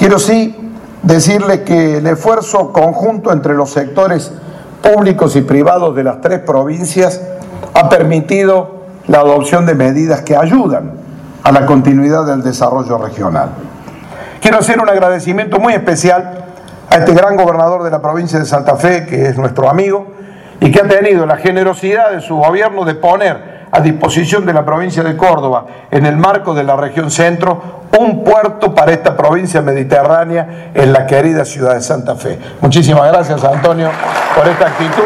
Quiero sí decirle que el esfuerzo conjunto entre los sectores públicos y privados de las tres provincias ha permitido la adopción de medidas que ayudan a la continuidad del desarrollo regional. Quiero hacer un agradecimiento muy especial a este gran gobernador de la provincia de Santa Fe, que es nuestro amigo, y que ha tenido la generosidad de su gobierno de poner a disposición de la provincia de Córdoba, en el marco de la región centro, un puerto para esta provincia mediterránea en la querida ciudad de Santa Fe. Muchísimas gracias, Antonio, por esta actitud.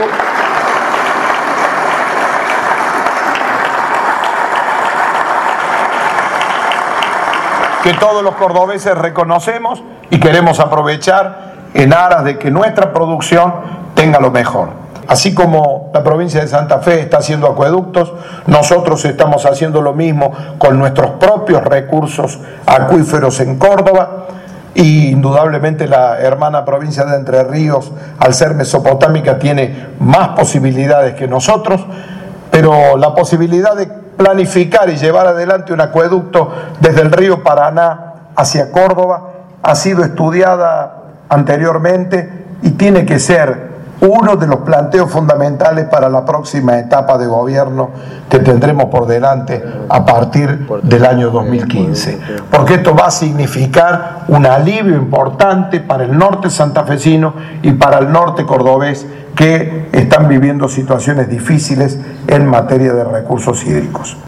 Que todos los cordobeses reconocemos y queremos aprovechar en aras de que nuestra producción tenga lo mejor. Así como la provincia de Santa Fe está haciendo acueductos, nosotros estamos haciendo lo mismo con nuestros propios recursos acuíferos en Córdoba, y indudablemente la hermana provincia de Entre Ríos, al ser mesopotámica, tiene más posibilidades que nosotros, pero la posibilidad de planificar y llevar adelante un acueducto desde el río Paraná hacia Córdoba ha sido estudiada anteriormente y tiene que ser uno de los planteos fundamentales para la próxima etapa de gobierno que tendremos por delante a partir del año 2015. Porque esto va a significar un alivio importante para el norte santafesino y para el norte cordobés, que están viviendo situaciones difíciles en materia de recursos hídricos.